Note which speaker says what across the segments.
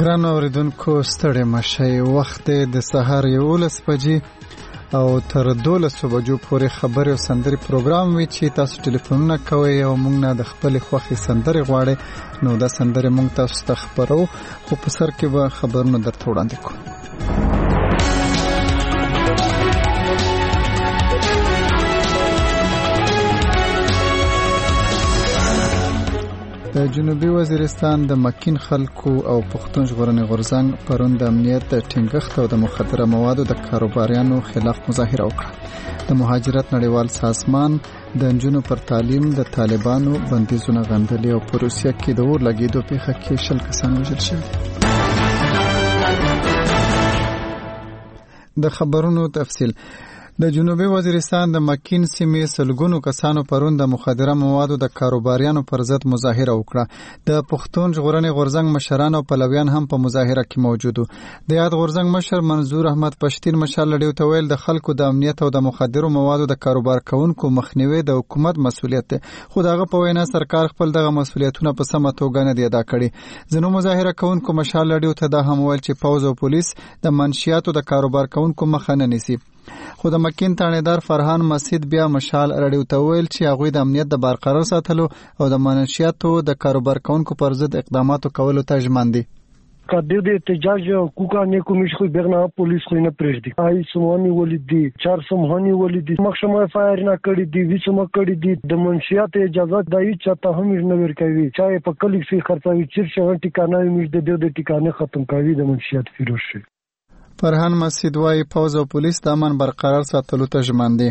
Speaker 1: ګرانو اوریدونکو ستړي مشئ، وخت د سهار 11 بجې او تر 12 بجو پورې خبري او سندري پروګرام وی چې تاسو ټلیفونونه کوئ او موږ نه د خپل خوښي سندري غواړي، نو دا سندري موږ تاسو ته خبرو، خو په سر کې به خبرونه درته وړاندې کوو. د جنوبي وزیرستان د مکین خلکو او پښتون ژغورنې غورځنګ پرون د امنیت د ټینګښت او د مخدره موادو د کاروباریانو خلاف مظاهره وکړه. د مهاجرت نړیوال سازمان د نجونو پر تعلیم د طالبانو بندیزونه غندلي او په روسیه کې د اور لګېدو پیښه کې 60 کسان وژل شوي. د خبرونو تفصیل. د جنوبي وزیرستان د مکین سیمې سلګونو کسانو پرون د مخدره موادو د کاروباریانو پر ضد مظاهره وکړه. د پښتون ژغورنې غورځنګ مشران او پلویان هم په مظاهره کې موجود وو. د یاد غورځنګ مشر منظور احمد پښتین مشال لډیو ته ویل د خلکو د امنیت او د مخدره موادو د کاروبار کوونکو مخنیوي د حکومت مسولیت دی، خو دغه په وینا سرکار خپل دغه مسولیتونه په سمه توګه نه دی ادا کړي. ځینو مظاهره کوونکو مشال لډیو ته دا هم ویل چې پوز او پولیس د منشیاتو د کاروبار کوونکو مخه نه نیسي. خو د مکین تانیدار فرحان مسجد بیا مشال رډیو ته ویل چې هغوی د امنیت د برقرار ساتلو او د منشیاتو د کاروبار کوونکو پر ضد اقداماتو کولو ته ژمن دي.
Speaker 2: که د احتجاج کوکا نه کومش خو برنا پولیس خو نه پرېږدي. آی سمونی ولیدي 400 ولیدي مخشمه فایر نه کړی دی، وسمه کړی دی. د منشیات اجازه دای چاته هم نه ورکوي، چا په کلیک سي خرڅوي چې ټیکانه مې د ټیکانه ختم کوي د منشیات فیروز شي.
Speaker 1: فرحان مسجد وايي پوز او پولیس د امن برقرار ساتلو ته ژمن دي.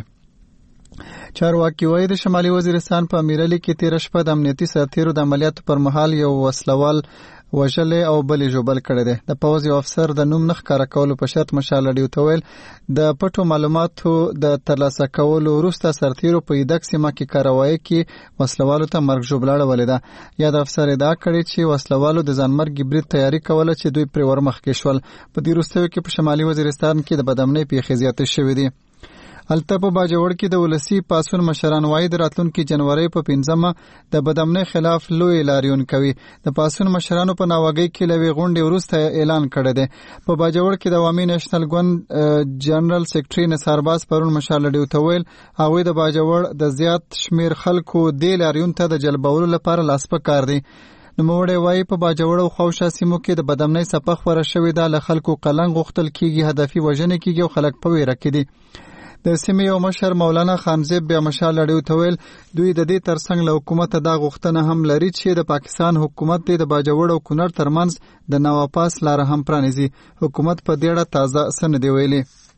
Speaker 1: چارواکي وايي د شمالي وزیرستان په امیرعلي کې تیر شپه د امنیتي سرتیرو د عملیاتو پر مهال یو وسلوال وژلې او بلې ژوبل کړی دی. د پوز یو افسر د نوم نه ښکاره کولو په شرط مشال لډیو ته ویل د پټو معلوماتو د ترلاسه کولو وروسته سرتیرو په ایدک سیمه کې کاروایی کې وسلوالو ته مرګ ژوبلاړه ولیده. یاد افسر ادعا کړې چې وسلوالو د ځانمرګي برید تیاری کوله چې دوی پرې ورمخکې شول. په دې وروستیو کې په شمالي وزیرستان کې د بدامنۍ پیښې زیاتې شوې دي. الته په باجوړ کې د ولسی پاسون مشران وايي د راتلونکي جنوري په 15مه د بدامنۍ خلاف لوی لاریون کوي. د پاسون مشرانو په ناوګۍ کې لوي غونډې وروسته اعلان کړی دی. په باجوړ کې د عوامي نېشنل ګوند جنرال سیکریټري نثار باز پرون مشال لډیو ته ویل هغوی د باجوړ د زیات شمیر خلکو د لاریون ته د جلبولو لپاره لاس په کار دي. نوموړی وايي په باجوړ او خوشا سیمو کې د بدامنۍ صفه خبره شوې ده، له خلکو قلنګ غوښتل کیږي، هدفي وژنې کیږي او خلک په ویره کې دي. د سیمې یو مشر مولانا خانزیب بیا مشال لډیو ته ویل دوی د دې ترڅنګ له حکومت دا غوښتنه هم لري چې د پاکستان حکومت د باجوړ او کونړ ترمنځ د نواپاس لار هم پرانیزي. حکومت په دې اړه تازه سند دی ویلي.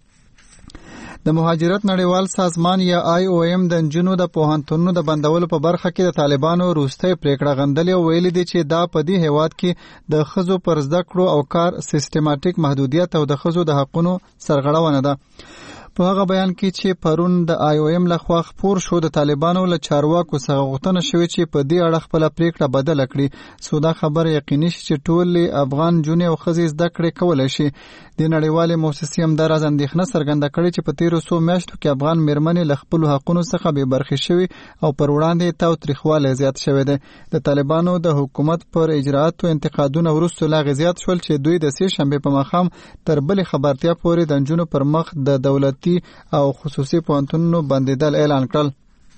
Speaker 1: د مهاجرت نړیوال سازمان یا IOM د نجونو د پوهنتونونو د بندولو په برخه کې د طالبانو وروستۍ پریکړه غندلې او ویلي دي چې دا په دې هیواد کې د ښځو پر زده کړو او کار سیستماتیک محدودیت او د ښځو د حقونو سرغړونه ده. په هغه بیان کې چې پرون د IOM لخوا خپور شو د طالبانو له چارواکو څخه غوښتنه شوې چې په دې اړه خپل پریکړه بدل کړي، سو دا خبره یقیني شي چې ټول افغان جونې او ښځې زده کړې کولای شي. د نړیوالې موسسې هم دا راز اندېښنه څرګنده کړې چې په تیرو څو میاشتو کې افغان میرمنې له خپلو حقونو څخه بې برخې شوي او پر وړاندې تاوتریخوالی زیات شوی دی. د طالبانو د حکومت پر اجرااتو انتقادونه وروسته لا زیات شول چې دوی د سې شنبې په ماښام تر بلې خبرتیا پورې د نجونو پر مخ د دولتي او خصوصي پوهنتونونو بندیدل اعلان کړل.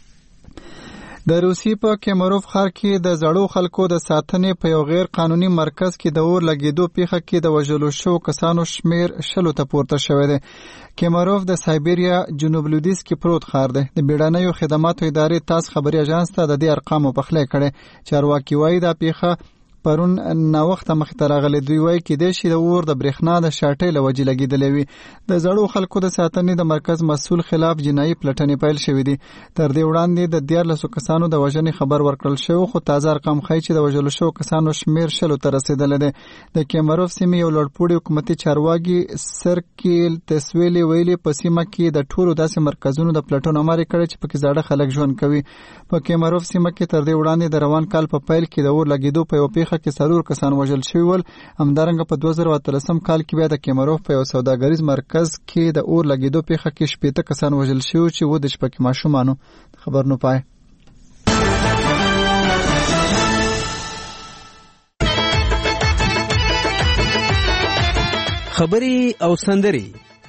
Speaker 1: د روسیې په کیمروف ښار کې د زړو خلکو د ساتنې په یو غیر قانوني مرکز کې د اور لګېدو پیښه کې د وژلو شوو کسانو شمیر 60 ته پورته شوی دی. کیمروف د سایبریا جنوب لویدیځ کې پروت ښار دی. د بیړنیو خدماتو ادارې تاس خبري اژانس ته د دې ارقامو پخلی کړي. چارواکي وایي دا پیښه پرون نا وخت مخ ته راغلي. دوی وایي کېدای شي د اور د برېښنا د شاټۍ له وجې لګېدلې وي. د زړو خلکو د ساتنې د مرکز مسؤل خلاف جنایي پلټنې پیل شوې دي. تر دې وړاندې د 14 کسانو د وژنې خبر ورکړل شو، خو تازه ارقام ښیي چې د وژلو شوو کسانو شمیر 60 ته رسېدلی دی. د کیمروف سیمې یو لوړپوړي حکومتي چارواکي سرکیل تسویلي ویلي په سیمه کې د ټولو داسې مرکزونو د پلټنو امر کړی چې پکې زاړه خلک ژوند کوي. په کیمروف سیمه کې تر دې وړاندې د روان کال په پیل کې د اور لګېدو په یو پیښه کې 4 کسان وژل شوي ول. همدارنګه په 2013 کال کې بیا د کیمروف په یو سوداګریز مرکز کې د اور لګېدو پیښه کې 60 کسان وژل شوي چې و د شپږ ماشومانو. خبر نو پای.
Speaker 3: خبرې او سندرې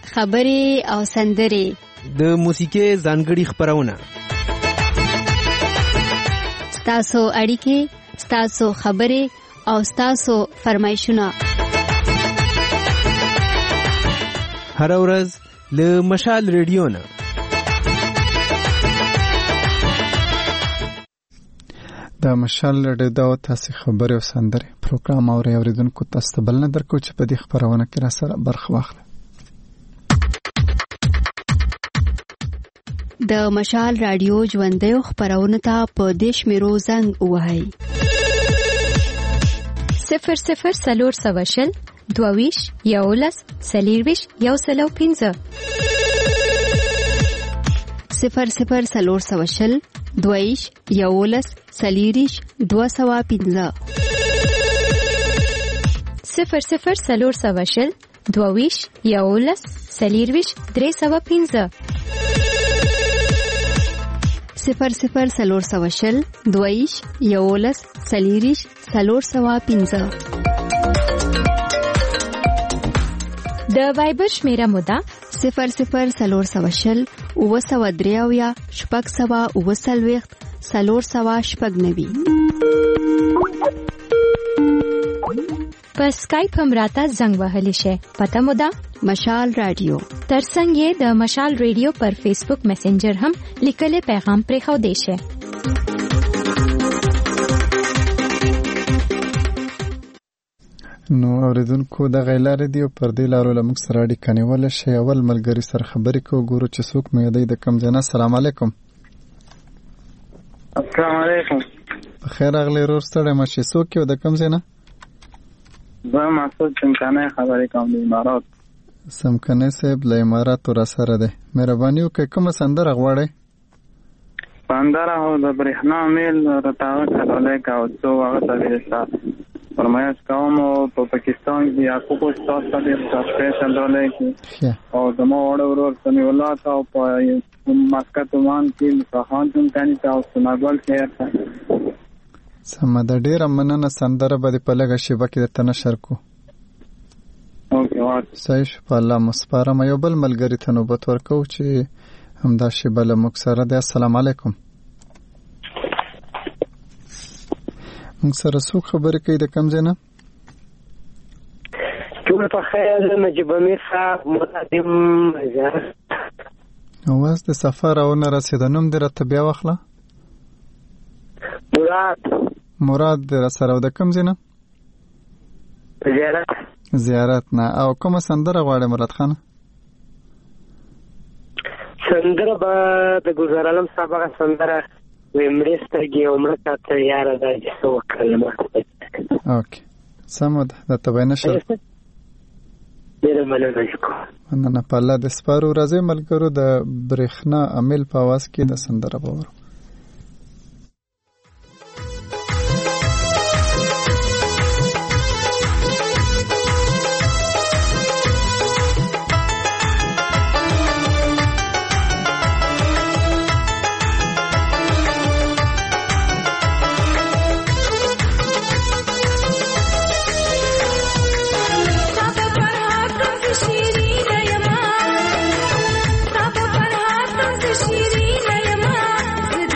Speaker 3: د موسیقي ځانګړي خبرونه،
Speaker 4: ستاسو اړیکې، ستاسو خبرې او ستاسو فرمایشونه
Speaker 3: هر ورځ له مشال ریډیو نه.
Speaker 1: د مشال ریډیو دا تاسو خبرې او سندرې پروګرام اوریدونکو تاسو ته بلنه درکو چې په دې خبرونه کې را سره برخه واخلئ.
Speaker 4: د مشال رادیو ژوندۍ خبرونه ته په دیش میرو زنګ وهاي
Speaker 5: 00 22 یولس سلیرویش یو سلو 15
Speaker 4: 00 22 یولس سلیریش 215
Speaker 5: 00 22 یولس سلیرویش 315
Speaker 4: 00 22 یولس سلیریش 315.
Speaker 5: د وایبر شمیره مودا
Speaker 4: 00 اوسودریاویا شپږ سوا اوسلويخت 390.
Speaker 5: په اسکایپ هم راته زنګ وهلی شي. پته مودا
Speaker 4: مشال رادیو.
Speaker 5: ترڅنګ د مشال رادیو پر فیسبوک میسنجر هم لیکلي پیغام پرې خو دی شي.
Speaker 1: نو اوریدونکو د غیلار دی پر دې لارو لمک سره اړیکه نیول شي. اول ملګری سره خبرې کو ګورو چې څوک مې دی د کم جنا. السلام علیکم.
Speaker 6: السلام علیکم.
Speaker 1: خیر اغلی رور ستړی مشه. څوک یو د کم جنا؟
Speaker 6: زه مسعود سمکنه خبرې کوم د امارات.
Speaker 1: سمکنه صاحب له امارات را سره ده. مهرباني وکړئ کومه سندره غواړئ؟
Speaker 6: سندره هو د برېښنا میل راتاو کړلای کا او څو هغه تاسو فرمایش کوم په پاکستان کې یعقوب استاد ته سپیشل ډالۍ کی او د مو اورور سمي الله او په مسکت وان کې مصاحان څنګه کاني تاسو ناګل خیر
Speaker 1: سمه د ډیره مننه. سندره به په لګه شیبه کې درته نشر کو.
Speaker 6: اوکې وات
Speaker 1: صحیح په الله مسپارم. یو بل ملګری ته نوبت ورکو چې همدا شیبه له مکسره ده. السلام علیکم. موږ سره څوک خبرې کوي د کم ځای نه؟
Speaker 7: ټول په خیر. نجیب امیر صاحب مقدم زیارت
Speaker 1: اواز د سفر او نه رسید. نوم دې راته بیا واخله. مراد دې را سره د کم ځای نه؟ زیارت نه. او کومه سندره غواړې مراد خان؟
Speaker 7: سندره به د ګلزار عالم صاحب هغه سندره ومړې سترګې او مړه ته یاره ده چې څه وکړم.
Speaker 1: اوکې سمه ده. درته به نشر
Speaker 7: ډېره مننه
Speaker 1: په الله د سپارو. راځئ ملګرو د برېښنا امیل په اواز کې د سندره به ورو.
Speaker 8: شیرین یما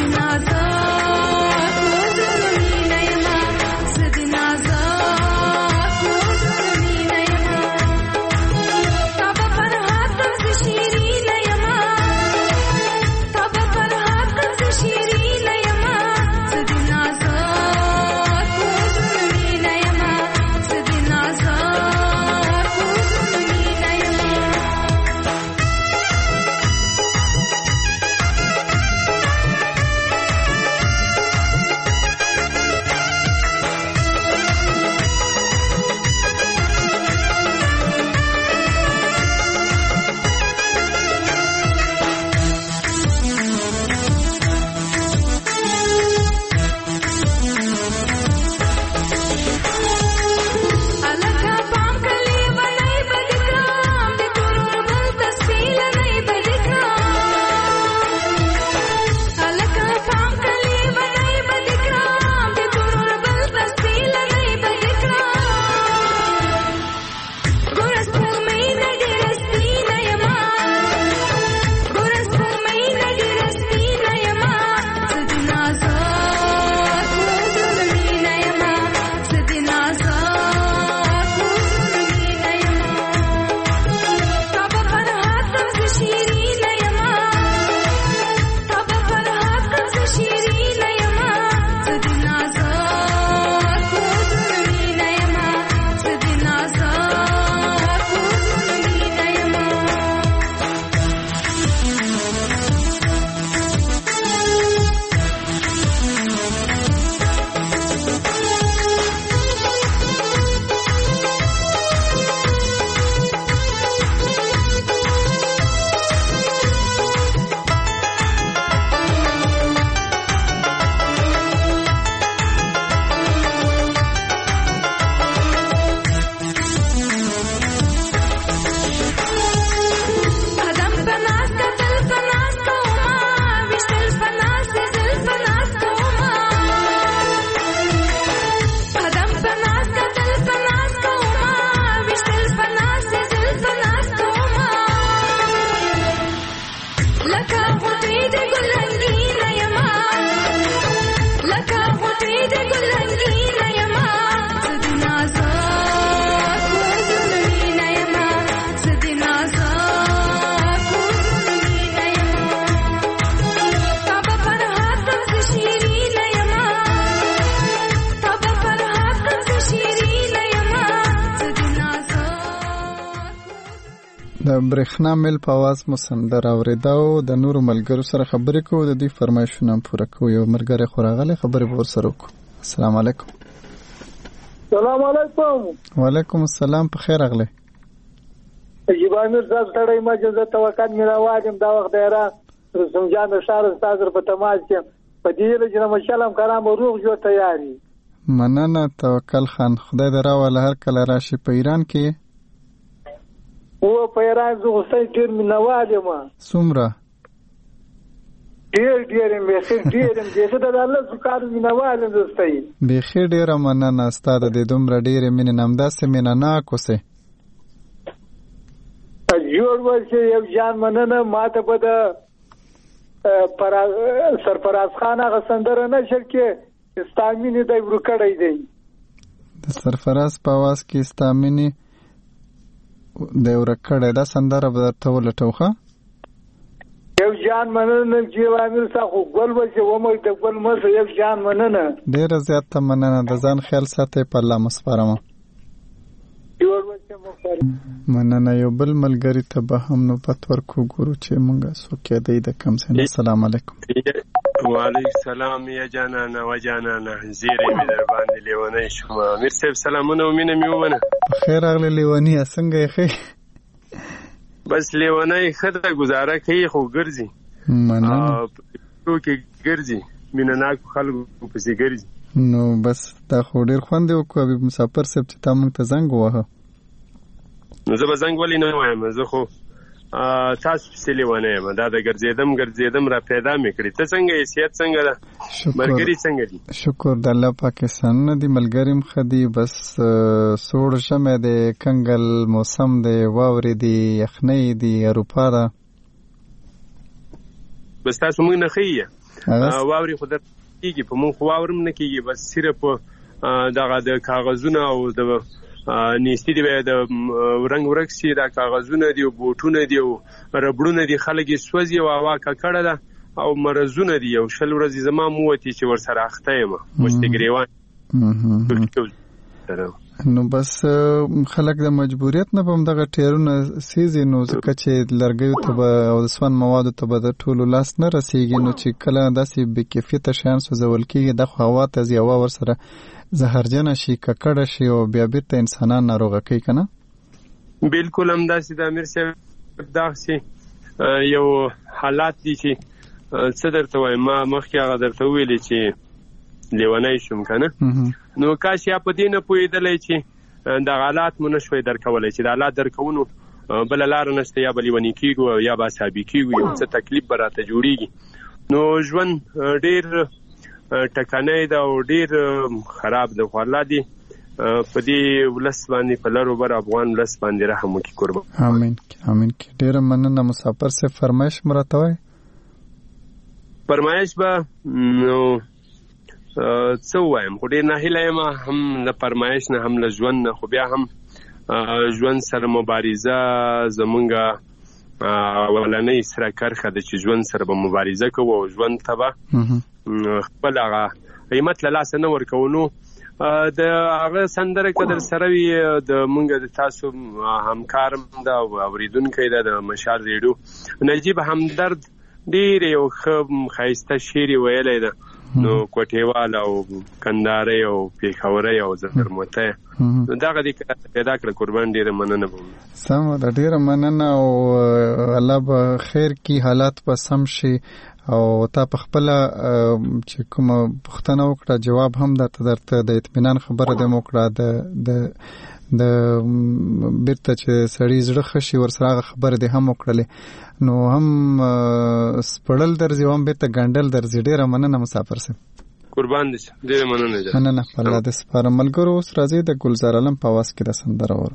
Speaker 1: د برېښنا میل په आवाज مو سندره اورېده او د نورو ملګرو سره خبرې کوو، د دوی فرمایشونه پوره کوو. یو ملګری خو راغلی، خبرې به ورسره وکړو. السلام علیکم.
Speaker 8: سلام علیکم.
Speaker 1: وعلیکم السلام. په خیر راغلی.
Speaker 8: جیبامیر صاحب سړی ما چې زه توقعات مې راواجم دا وخت را رسوم جان د ښار استاد په تماس کې په دې لږ نه مشالم کرام روغ جو تیاری.
Speaker 1: مننه توکل خان، خدای دې راوله هر کله راشي. په ایران کې
Speaker 8: او په ایران زه غوښتل ډېر مینوال یم.
Speaker 1: څومره؟
Speaker 8: ډېر بیخي د الله سکار مینوال یم دوستای.
Speaker 1: بیخي ډېره مننه ستا د دې دومره ډېرې مینې نه، همداسې مینهناک اوسې.
Speaker 8: جوړ ورشي یو جان مننه. ما ته به د سرفراز خان هغه سندره نشر کې ستا مینې دی ورو کړی دی.
Speaker 1: د سرفراز په آواز کې ستا مینې دی ورو کړی، دا سندره به درته ولټو. ښه
Speaker 8: یو جان مننه چې امیر صاحب ګل ورشي ومه د ګل مزه. یو جان مننه،
Speaker 1: ډېره زیاته مننه. د ځان خیال ساتئ، په الله مسپارم. مننه. یو بل ملګری ته به هم نوبت ورکو، ګورو چې مونږ څوک دی د کم سن. السلام علیکم.
Speaker 9: وعلیکم السلام یا جانانه و جانانه، زیری مې در باندې لیونی شوم. امیر صاحب سلامونه و مینه مې ومنه.
Speaker 1: په خیر راغلی لیونیه، څنګه یې ښې؟
Speaker 9: بس لیونی ښه ده، ګزاره کوي خو ګرځي.
Speaker 1: مننه.
Speaker 9: په کې ګرځي، مینهناکو خلکو پسې ګرځي.
Speaker 1: نو بس دا خو ډېر خوند یې وکړو. حبیب مسافر صاحب چې تا مونږ ته زنګ ووهه،
Speaker 9: نو زه به زنګ ولې نه وایم، زه خو تاسو پسې لیونی یم. دا د ګرځېدم را پیدا مې کړي. ته څنګه یې؟ صحت څنګه ده؟ ملګري څنګه دي؟
Speaker 1: شکر د الله پاکستانونه دي، ملګري هم ښه دي. بس سوړ ژمی دی، کنګل موسم دی، واورې دي، یخنۍ دي، اروپا ده.
Speaker 9: بس تاسو موږ نه ښه یې واورې خو در کېږي، په موږ خو واورم نه کېږي. بس صرف دغه د کاغذونه او د نیستی دی د رنگ ورک سي، دا کاغذونه دی او بوټونه دی او ربړونه دی، خلک یې سوځي او هوا ککړه ده او مرزونه دی. یو شل ورځې زما موتې چې ورسره اخته یم مستګریوان.
Speaker 1: نو بس خلک د مجبوریت نه په دغه ټیرونه سیزي، نو ځکه چې لرګیو ته به او د سون موادو ته به د ټولو لاس نه رسیږي. نو چې کله داسې بې کیفیته شیان سوځول کېږي، دا خو هوا ته ځي، هوا ورسره زهرجنه شي، ککړه شي او بیا بیرته انسانان ناروغه کوي، که نه؟
Speaker 9: بالکل همداسې د امیر صاحب داسې یو حالات دي چې څه درته وایم. ما مخکې هغه درته وویلې چې لیونی شوم، که نه؟ نو کاش یا په دې نه پوهېدلی چې د حالات مو نه شوی درکولی، چې د حالات درکونو بله لاره نشته، یا به لیونی کېږو یا به عصابي کېږو، یو څه تکلیف به راته جوړېږي. نو ژوند ډېر ټکنی ده او ډېر خراب ده. خو الله دې په دې ولس باندې، په لر و بر افغان ولس باندې رحم وکړي. قربان.
Speaker 1: امین امین. ډېره مننه. مسافر صاحب فرمایش مو راته وایي.
Speaker 9: فرمایش به نو څه ووایم، خو ډېر ناهیله یم هم له فرمایش نه هم له ژوند نه. خو بیا هم ژوند سره مبارزه زمونږ اولنۍ سره کرښه ده چې ژوند سره به مبارزه کوو او ژوند ته به خپل هغه قیمت له لاسه نه ورکوو. نو د هغه سندره که در سره وي، د مونږ د تاسو همکار ده او اورېدونکی ده د مشال ریډیو، نجیب همدرد ډېر یو ښه ښایسته شعر یې ویلی ده. نو کوټېوال او کندارۍ او پېښوری او زرموتی، نو دغه دې پیدا کړه. قربان ډېره مننه به
Speaker 1: سمه ده. ډېره مننه او الله به خیر کي، حالات به سم شي. او تا په خپله چې کومه پوښتنه وکړه جواب هم درته د اطمینان خبره دې وکړه. د بیرته چې سړی زړه ښه شي ورسره هغه خبره دې هم وکړلې، نو هم سپړل درځي او هم بیرته ګنډل درځي. ډېره مننه مسافر صاحب.
Speaker 9: قربان دې شم. ډېره مننه.
Speaker 1: مننه. په الله دې سپارم. ملګرو اوس راځي د ګلزار عالم په اواز کې د سندره ورو.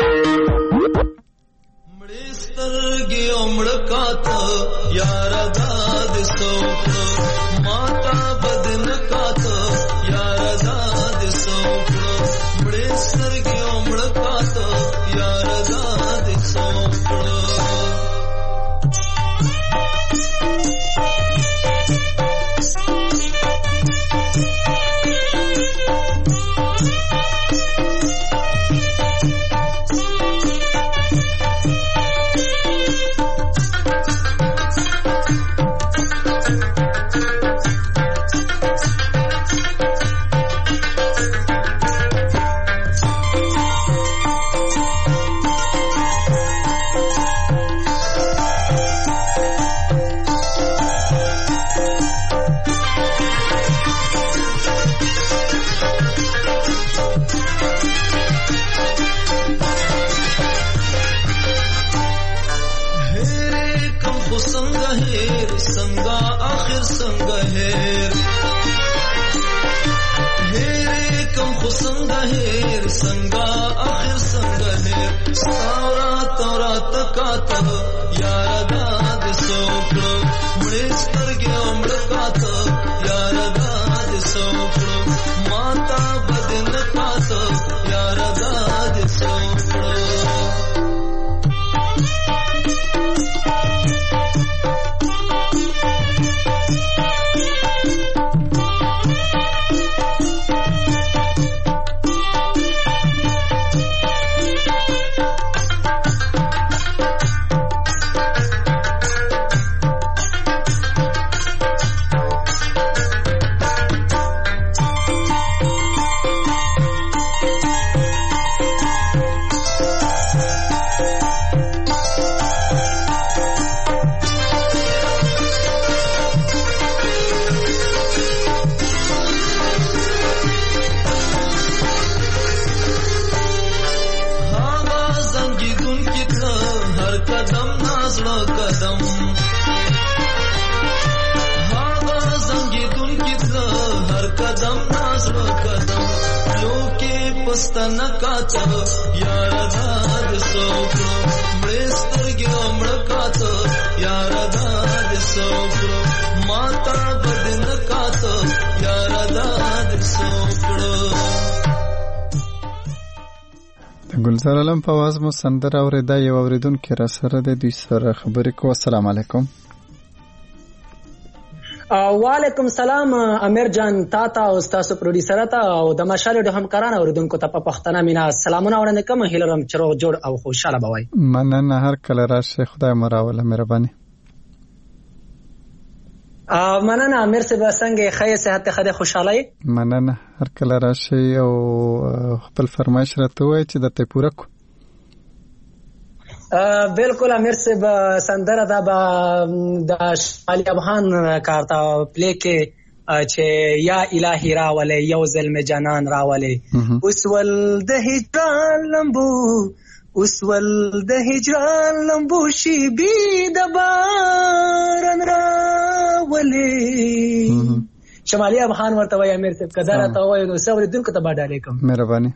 Speaker 10: مړې سترګې او مړکاته یاره داد سوکړه، ماته بدن کاته یاره داد سوکړه. مړې سترګې او مړکاته یاره داد سوکړه. څنګه هیر څنګه اخر څنګه هیر هیر کم خو څنګه هیر څنګه اخر څنګه هیر ساورا تورا تکاته یار دا د سوکړو مړې سترګې عمر کاته یار دا د سوکړو ماتا بدن کاته یار دا د سوکړو پستنکاته یار داد سوکړو مړسترګې مړکاته یار داد سوکړو ماتا بدنکاته یار داد سوکړو
Speaker 1: د ګلزار علم په आवाज مو سندره اورېدا یو اوریدونکو را سره د دوی سره خبرې کوو. السلام علیکم.
Speaker 11: وعلیکم سلام امیر جان تاتا او تاسو پروډوسر تا او د مشال د همکارانو اوریدونکو ته په پښتنه مینا سلامونه وړاندې کوم. هیلرم چروغ جوړ او خوشاله بوي.
Speaker 1: مننه هر کله راشه خدای مراوله مهرباني.
Speaker 11: مننه امیر صاحب څنګه خیر صحت خدای خوشاله.
Speaker 1: مننه هر کله راشه او خپل فرمایش راته وای چې د ته پوره کو.
Speaker 11: بالکل امیر صاحب سندره دا د شمالي افغان کارتا پلی کې چې یا الہی راولې یو ظلم جنان راولې اوس ول د هجران لمبو اوس ول د هجران لمبو شي بي د باران راولې شمالي افغان ورته وای امیر صاحب کدا راته وای نو څو ورته ته باندې علیکم
Speaker 1: مهرباني.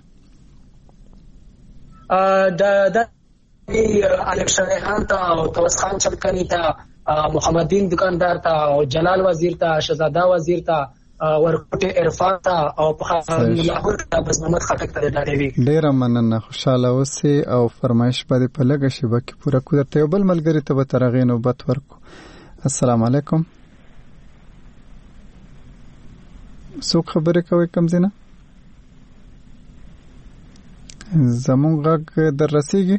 Speaker 11: د الکشن خان ته او توس خان چلکنی ته محمد دین دکاندار ته او جلال وزیر ته شهزاده وزیر ته ورکوټ عرفان ته او لاهور ته بس محمد خټک ته ډاډوي.
Speaker 1: ډیر مننه خوشاله اوسئ او فرمایش باندې په لګه شی بکه پورا کو درته یو بل ملګری ته به ترغې نوبت ورکو. السلام علیکم. څوک خبرې کوي کوم ځنه زمون غږ در رسیږي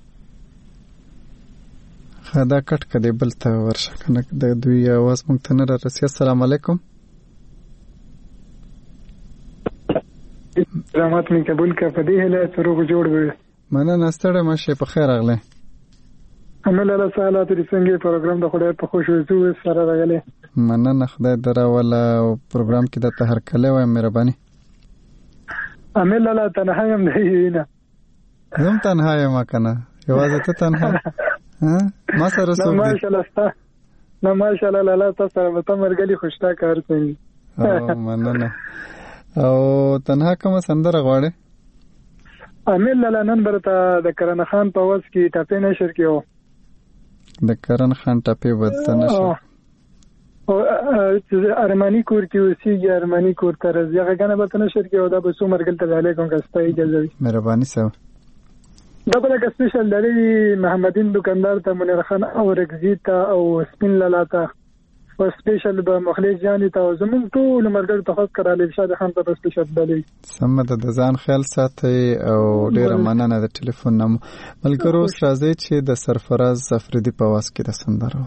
Speaker 1: خدا کټ کدی بل ته ورشه کنه د دوی आवाज مونږ ته نه رسي. السلام علیکم.
Speaker 12: رحمت من قبول کا په دې هله سروغ جوړ وي.
Speaker 1: مننه ستړی مشه په خیر اغله.
Speaker 12: عمل الله تعالی د څنګه پروګرام د خدای په خوشو زو سره راغله.
Speaker 1: مننه خدای دراوله پروګرام کې د هر کله وای مهرباني.
Speaker 12: عمل الله تنها يم نه
Speaker 1: زم تنها یم کنه یوازې ته تنها ما سره سو
Speaker 12: نه ماشاءالله لاله تاسو سره مته مرګلي خوشتا کار کوي.
Speaker 1: مننه. او تنها کوم سندره غواړي؟
Speaker 12: عمل لاله نن برته د کرن خان په واس کې ټاپې نشر کیو.
Speaker 1: د کرن خان ټاپې ودته نشر
Speaker 12: او ارمانی کور کې اوسېږي ارمانی کور تر ځای غنه به نشر کیو دا به سو مرګل ته علیکم کسته اجازه وي.
Speaker 1: مهرباني سو.
Speaker 12: دا بل کا سپیشل دلی محمدین دکاندار ته منیر خان او رگزی ته او سپین لالا ته او سپیشل به مخلص جان ته زمون ټول مرګر ته خاص کړه شاد خان ته سپیشل دلی
Speaker 1: سمه د ځان خیال ساتي او ډیر مننه د ټلیفون نم ملګرو راځي چې د سرفراز افریدي په واس کې د سندره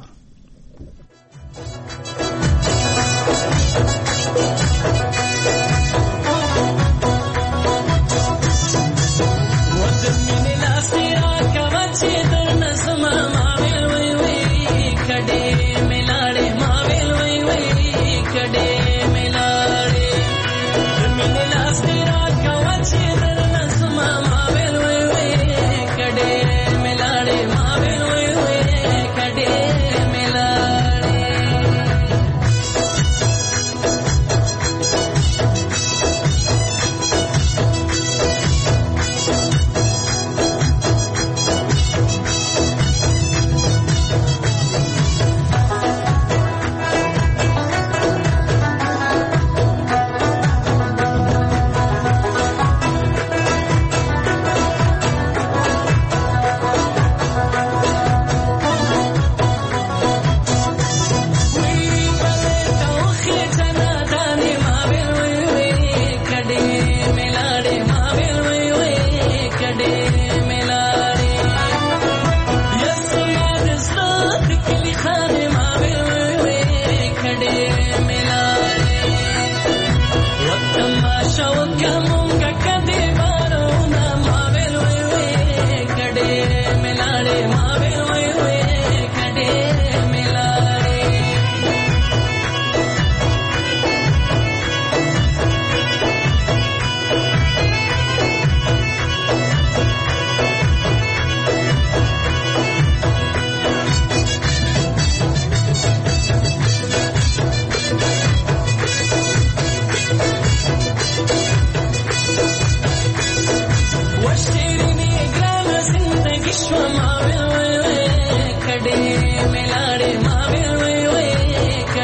Speaker 13: کډې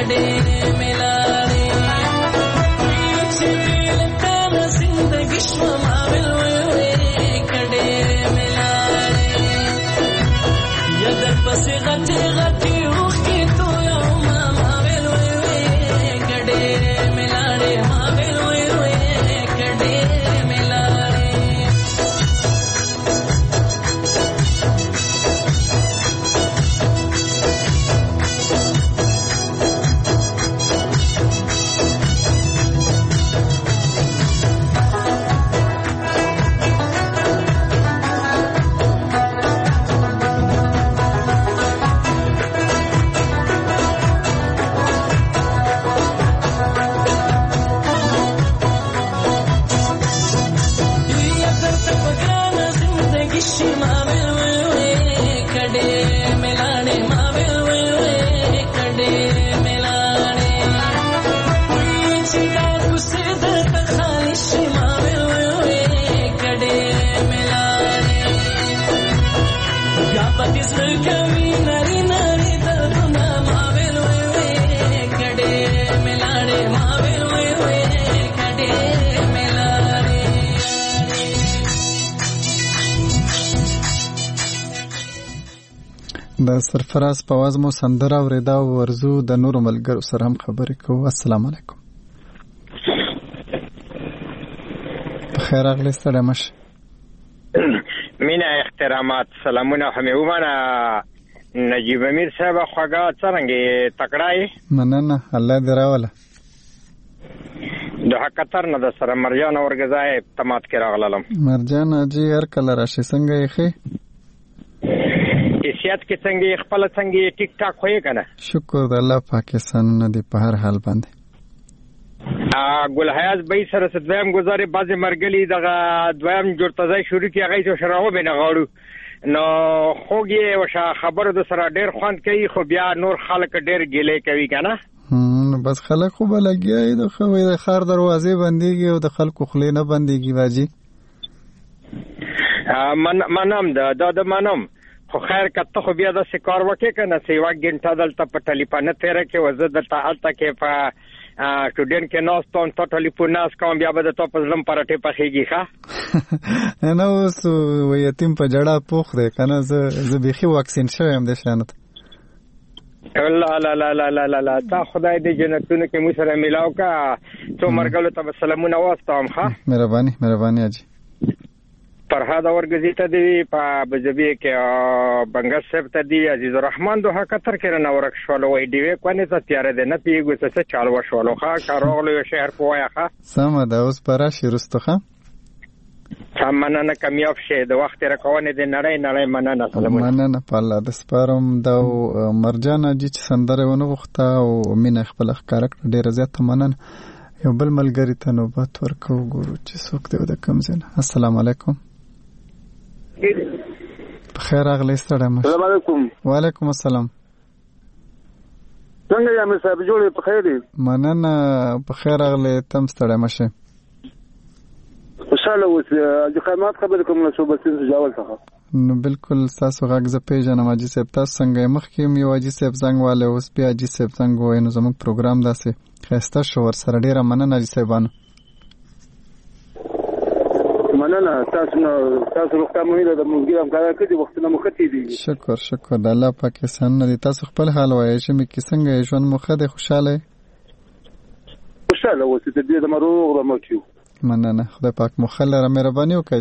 Speaker 10: کډې ملاره چې دل ته زندګی شو ما وې کډې ملاره یا در پسې غټي غټي وختي تو یو ما وې کډې ملاره ما وې کډې ملاره
Speaker 1: د سرفراز په आवाज مو سندره اوریدا او ورزو د نورو ملګرو سره هم خبرې کوو. السلام علیکم. بخیر راغلی ستړی مشه.
Speaker 13: مینا احترامات سلامونه همې ومنه. نجیب امیر صاحب خواږه څرنګه تکړه
Speaker 1: مننه الله دې راوله.
Speaker 13: د حقیقت نه د سره مرجان اورګزای تمات کې راغلم.
Speaker 1: مرجان اجي هر کله راشي څنګه یې خې
Speaker 13: سیات کې څنګه خپل څنګه ټیک ټاک خوې کنه.
Speaker 1: شکر د الله پاکستان نه دی په هر حال باندې.
Speaker 13: ګل حیات به سره دویم گزارې بعضی مرګلي دغه دویم جوړتځای شروع کی هغه څه شراو به نه غاړو نو خوږی وشه خبره د سره ډیر خوند کوي خو بیا نور خلک ډیر ګیلې کوي کنه.
Speaker 1: بس خلک خو بلګي د خوې د خار دروازې بنديږي او د خلکو خلې نه بنديږي واجی.
Speaker 13: منم د منم خو خیر کته خو بیا د سکار وکې کنه سیوا ګنټه دلته په ټلیفون تیرې کې وزه دلته الته کې په سټوډنټ کې نو ستون ته ټلیفون ناس کوم بیا به د تو په ظلم پرټه پخېږي ښا
Speaker 1: نه اوس یتیم په جړه پوخ دی کنه زه بيخي واکسین شوم د شانت.
Speaker 13: لا لا لا لا لا لا لا تا خدای دې جنتونه کې مو سره ملاو کا تو مرګلو ته سلامونه واستم ښا.
Speaker 1: مهرباني اجي.
Speaker 13: فرهاد اورګزی ته دی په بجبی کې بنگس صاحب ته دی عزیز الرحمن دوه کتر کې نه ورک شول وای دی کوونه ته تیار ده نه پیګو څه چالو شول خو کارولو شهر پوهه
Speaker 1: سم ده اوس پرا شیرستخه
Speaker 13: مننه کمیاب شه د وخت راکونه د نړۍ مننه سلامونه.
Speaker 1: مننه په الله د سپارم د مرجان اجي چې سندره ونه غوښته او مینه خپل ښکارک ډیر زیات مننه. یو بل ملګری ته نوبت ورکو ګورو چې څوک دی د کوم ځای. السلام علیکم. بخیر راغلی ستړی مشه.
Speaker 14: السلام علیکم.
Speaker 1: وعلیکم السلام.
Speaker 14: څنګه یې مې صاحب جوړې په خیر دي؟
Speaker 1: مننه بخیر راغلی تم ستړی مشه.
Speaker 14: خوشاله اوسې د خدمات خبرې کوم له صوبتین جوال څخه.
Speaker 1: نو بالکل تاسو غږ زه پیژنم اجي صاحب. تاسو څنګه مخکې یو اجي صاحب زنګ والے اوس بیا اجي صاحب زنګ وای نو زموږ پروګرام داسې خسته شو ور سره ډیره مننه اجي صاحبانو.
Speaker 14: مننه تاسو روغتیا مهمه ده موږ هم کار کوي وختونه مخته دي.
Speaker 1: شکر د الله پاکستان نه تاسو خپل حال وایي چې مې څنګه ژوند مخه ده خوشاله
Speaker 14: اوسې د دې د مروغ رمکیو.
Speaker 1: مننه خدای پاک مخله را مهرباني وکړي.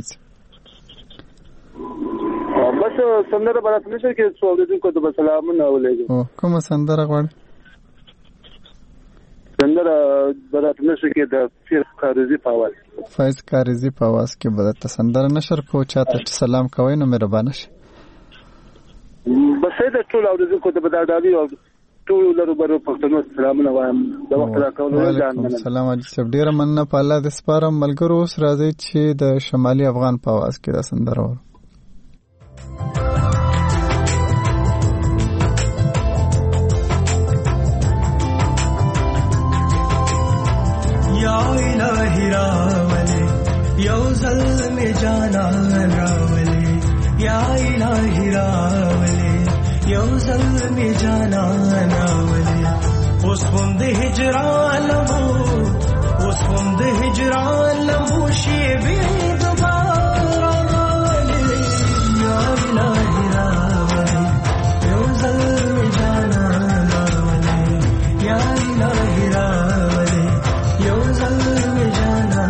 Speaker 14: بس سندره برات نشي کې څو اوریدونکو ته سلامونه ولېږم.
Speaker 1: او کوم سندره غواړي؟
Speaker 14: سندره برات نشي کې د
Speaker 1: فایز کارزی په आवाज کې بدت سندره نشر کو چاته سلام کوي نو مهربانه شي.
Speaker 14: بس دا ټول اوریدونکو ته بدادالي او ټول لربرو پښتنو سلامونه وایم د وخت راکولو ځان مننه.
Speaker 1: سلام اجي صاحب ډیر مننه په الله د سپارم ملګرو اوس راځي چې د شمالي افغان په आवाज کې دا سندره ور
Speaker 10: یا الہی راولے یو ظلم جانان راولے یا الہی راولے یو ظلم جانان راولے او اوس هم د هجران لمبو اوس هم د هجران لمبو شي به دوباره راولي یا الهی راولي یو ځل مې جانان راولي یا الهی راولي یو ځل مې جانان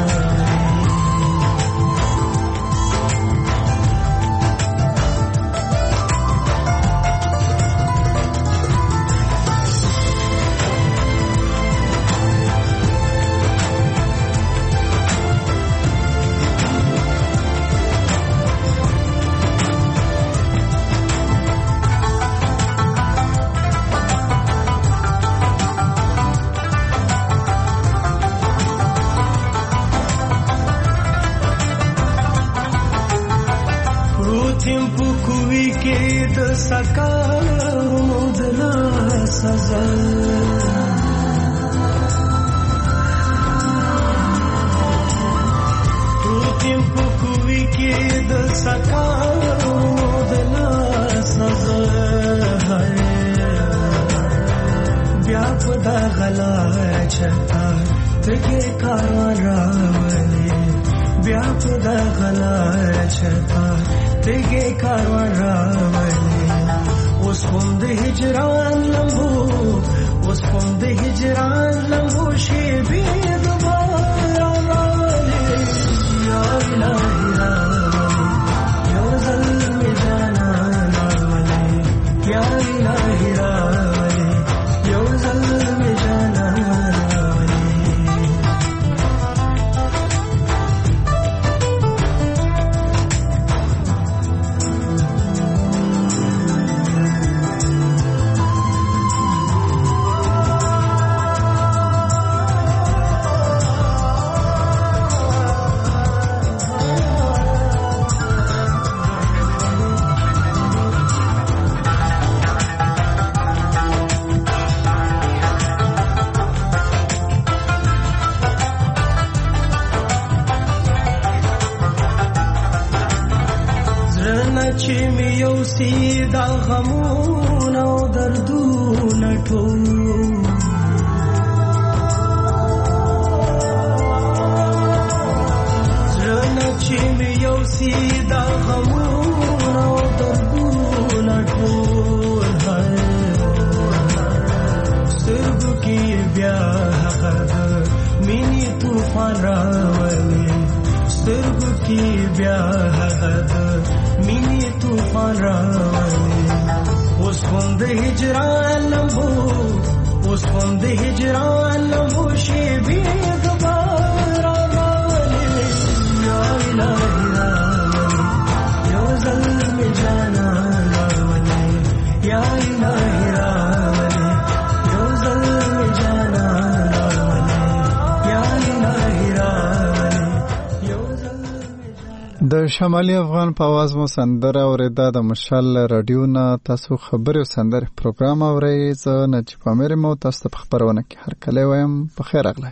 Speaker 1: د شمالي افغان په आवाज مو سندره اوریدا د مشال رادیو نه تاسو خبري او سندره پروګرام اورئ. زه نجیب امیر مو تاسو په خبرونه کې هر کله وایم په خیر اغله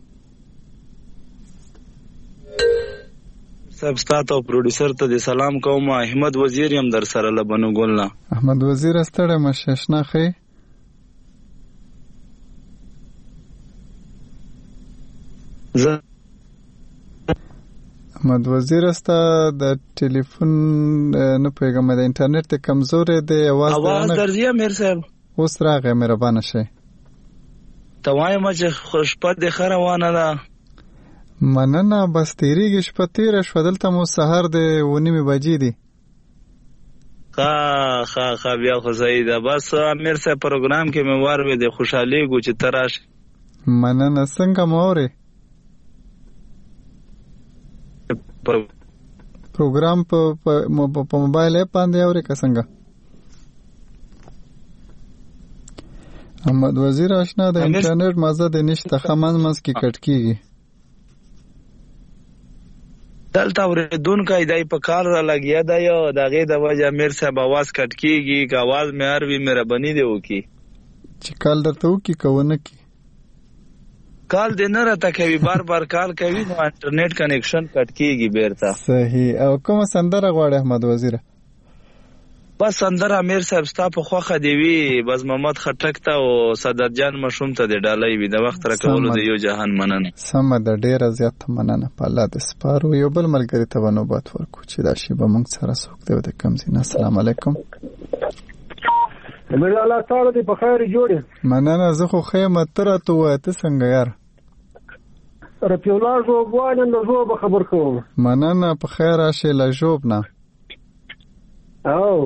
Speaker 15: سبستات او پروډوسر ته د سلام کوم. احمد وزیر يم در سره لبنو ګلنا.
Speaker 1: احمد وزیر استړه مششنا خې احمد وزیر استا د ټلیفون نه پیغام د انټرنیټ ته کمزورې دی आवाज
Speaker 15: درځي امیر صاحب
Speaker 1: اوس راغی مهربانه شئ
Speaker 15: توایم چې خوشپد د خروانه ده
Speaker 1: مننه بس تیریږي شپه تیر شو دلته مو سحر د 9:30 بجې دي
Speaker 15: خا بیا خو زیاده بس امیر صاحب پروګرام کې مې واره د خوشحالي گو چې تراش
Speaker 1: مننه څنګه مورې پروګرام په موبایل اپ باندې اوري څنګه احمد وزیر آشنا د انټرنیټ مزه د نشته خمنځ کې کټ کیږي
Speaker 15: دلته ورېدون کا ایدای په کار را لګیا دا یو دغه د وجه امیر صاحب आवाज کټ کیږي کا आवाज مې هر وی مهرباني دی وکي
Speaker 1: چې کال درته وکي کوونه کی
Speaker 15: کال دې نه راته کوي بار کال کوي نو انټرنیټ کنیکشن کټ کیږي بیرته
Speaker 1: صحیح. او کوم سندره غواړي احمد وزیر
Speaker 15: بس سندره امیر صاحب ستا په خوخه دی وی بس محمد خټک ته او صدر جان مشوم ته دی ډالۍ وی د وخت راکولو د یو جهان مننه.
Speaker 1: سم د ډیره زیات مننه په الله د سپارو. یو بل ملګری ته نوبت ورکو چې دا شی به موږ سره څوک دی د کم زین. السلام علیکم.
Speaker 2: امیر الله تعالی دې په خیر جوړه.
Speaker 1: مننه زه خو خیمه تر ته وته څنګه یار
Speaker 2: رفیع الله جوبوان نو جوب خبر کوم.
Speaker 1: مننه په خیر راشه لا جوب نه.
Speaker 2: او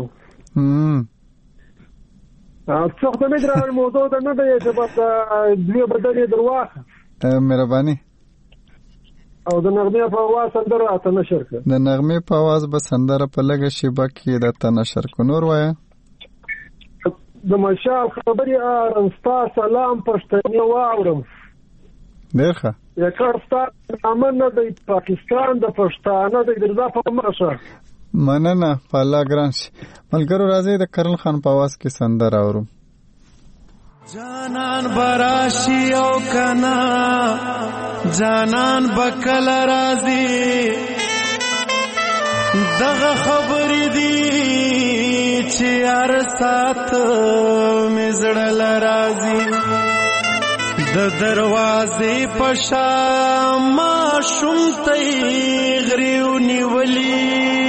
Speaker 2: څوک ته مې موضوع ده نه دی چې بس دوی بدلې درواخه
Speaker 1: مهرباني
Speaker 2: او د نغمې په आवाज سندره اته نشر کړ.
Speaker 1: د نغمې په आवाज به سندره په لګه شیبه کې د تنشر کو نور وای
Speaker 2: د مشال خبري ارستا سلام پښتني واورم
Speaker 1: ډیرخه
Speaker 2: یا کارستا امن د پاکستان د پښتانه د درځه په مرشه.
Speaker 1: مننه په الله ګران شي. ملګرو راځي د کرن خان په आवाज کې سندره اورم.
Speaker 10: جانان براشي او کنا جانان بکل راضي دغه خبرې دي چې هر سات مزړل راضي د دروازې پشا ما شومتي غريوني ولي